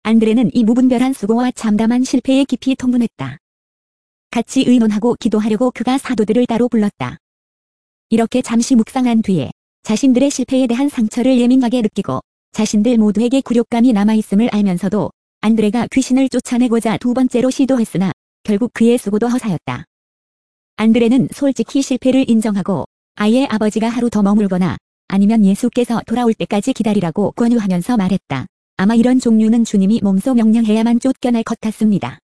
안드레는 이 무분별한 수고와 참담한 실패에 깊이 통분했다. 같이 의논하고 기도하려고 그가 사도들을 따로 불렀다. 이렇게 잠시 묵상한 뒤에 자신들의 실패에 대한 상처를 예민하게 느끼고 자신들 모두에게 굴욕감이 남아있음을 알면서도 안드레가 귀신을 쫓아내고자 두 번째로 시도했으나 결국 그의 수고도 허사였다. 안드레는 솔직히 실패를 인정하고 아이의 아버지가 하루 더 머물거나 아니면 예수께서 돌아올 때까지 기다리라고 권유하면서 말했다. 아마 이런 종류는 주님이 몸소 명령해야만 쫓겨날 것 같습니다.